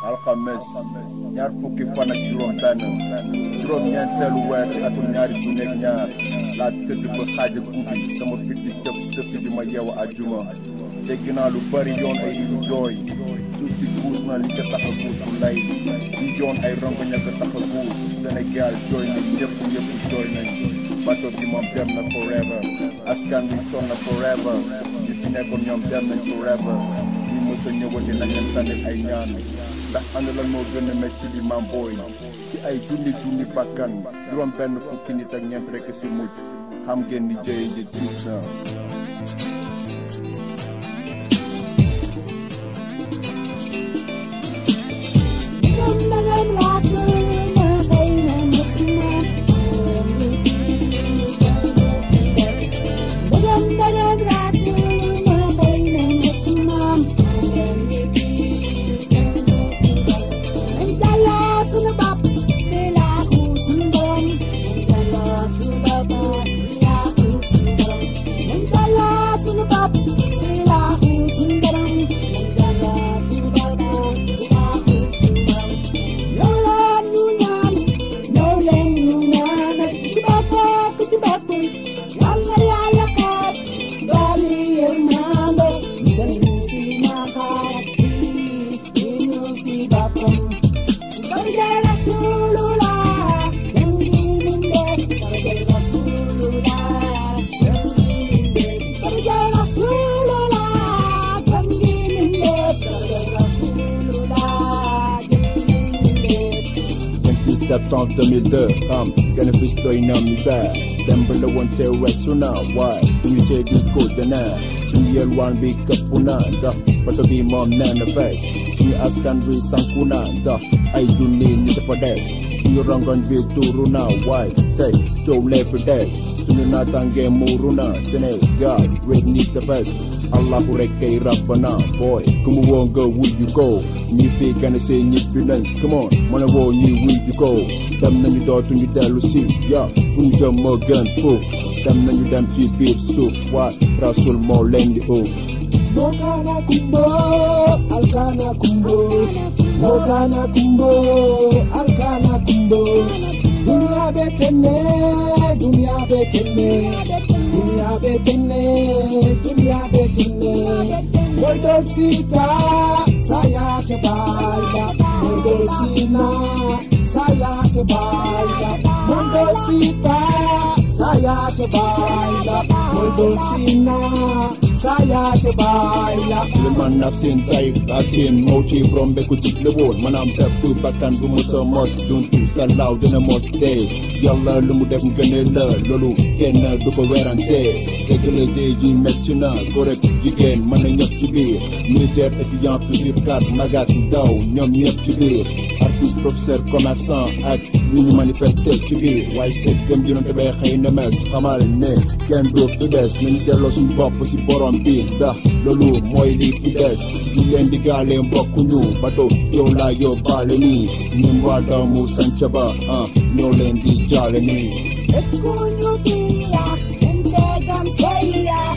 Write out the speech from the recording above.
alxames ñaar fukki fan ak juróom-benn juróom-ñeenteelu weer ci atum ñaari junni ak ñaar laa tëdd ba xaaja guddi sama fit di tëf di ma yeewu àjjuma dégg naa lu bari yoon ay lu jooy suuf si guus na li ko tax a guus bu lay di yoon ay rongoñ a ko tax a guus Sénégal jooy nañ ñëpp jooy nañ bato bi moom dem na forever askan wi sonn na forever ñi fi nekkoon ñoom dem nañ forever ñi mës a ñëwati nañ leen sànnil ay ñaan ndax ànd lan moo gën a métti li maam booy si ay junni bakkan juróom benn fukki nit ak ñeent rekk si mujj xam ngeen ni jëye ji diis na septembre 2002 gën a bis doy na misère dem ba la woon te weesu na waaye duñu jéggi ko dana suñu yelwaan bi këpp na ndax bato bi moom nee na fees suñu askan bi sanku na ndax ay junni ñi dafa des suñu rongoñ bi tuuru na waaye tey coow lépp des suñu naataange muuru na Sénégal wet ni tefes Allahu rek kay rabbana boy ku mu woo nga wuyu ko ñi fi gën a see ñibbi nañ come on mën a woo ñuy wuyu ko dem nañu dootuñu dellu si ya fu ñu jëm moo gën foof dem nañu dem ci biir suuf waa rasul moo leen di uuf Mokana kumbo, alkana kumbo, Mokana kumbo, alkana kumbo. Dunia betene, dunia betene, dunia betene, dunia betene. Modo sita, saya tebaila. Modo sina, saya tebaila. Modo sita, saya tebaila. Modo sina, saya tebaila. Liman nafsin say atin mochi brombe ku jigle woon manam tepp bakkan bu mu sa mos duntu salaw dina mos tey yàlla lu mu def ngëne la loolu kenn du ko werante dëgg la tey ji metti na ko rek jigéen mën na ñëpp ci biir militaire étudiant futur cadre magat ndaw ñoom ñëpp ci biir artiste professeur commerçant ak ñu ñu manifesté ci biir waaye seet gëm jënante bay xëy na mes xamal ne kenn du fi des nañu delloo suñu bopp si borom bi ndax loolu mooy li fi des ñu leen di gaale mbokk ñu bato yow laa yóbbaale nii ñun waa doomu sanca ba ñoo leen di jaale nii Escuño fia, entegan seya,